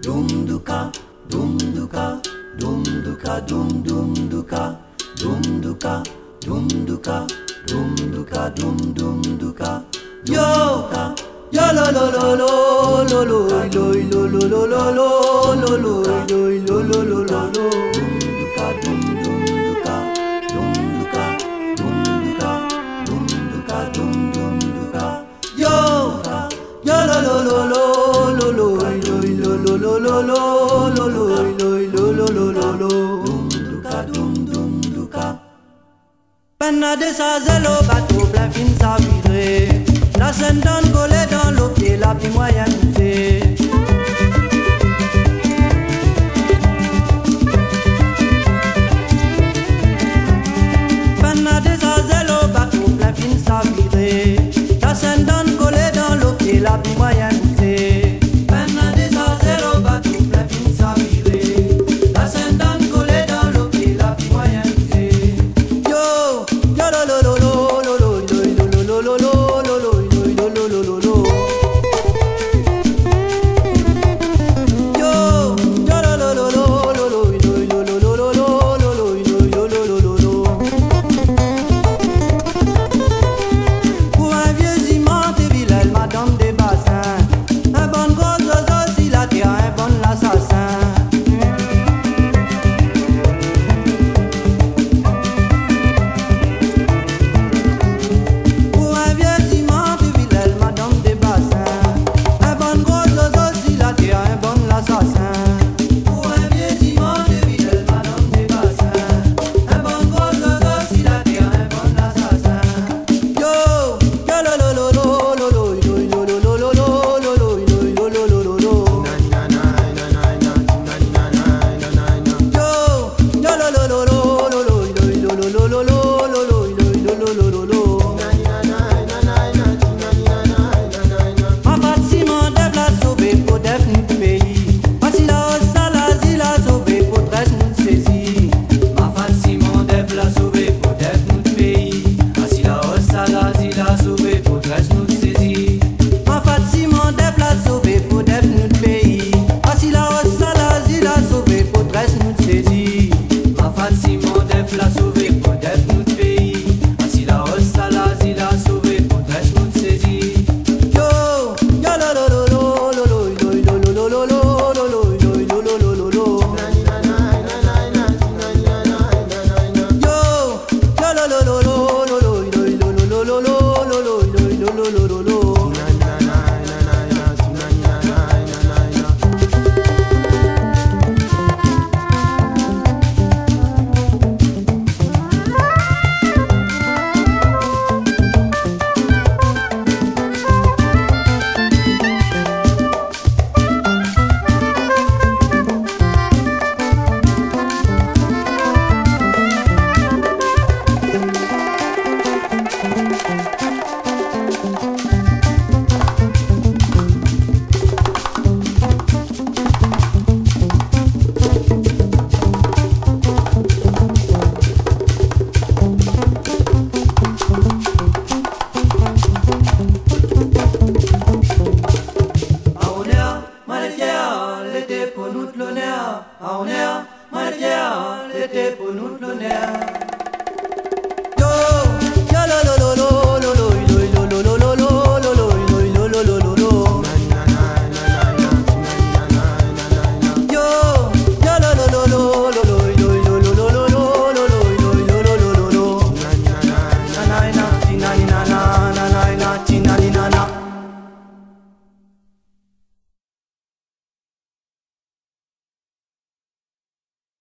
dum duka, dum duka, dum duka, dum duka, dum duka, dum duka, dum duka, dum duka. Yo ka, yo lo lo lo lo lo lo lo lo lo lo lo lo lo lo lo lo lo lo lo. Dum duka, dum duka, dum duka, dum duka, dum duka, dum duka. Yo ka, yo lo lo lo lo lo lo lo lo lo lo lo lo lo lo. Dum duka, dum duka. Panna de sa zélo bateau plein fin sa virée. La scène donne collée dans l'eau pied la plus moyenne fait. Panna de sa zélo bateau plein fin sa virée. La scène donne collée dans l'eau pied la plus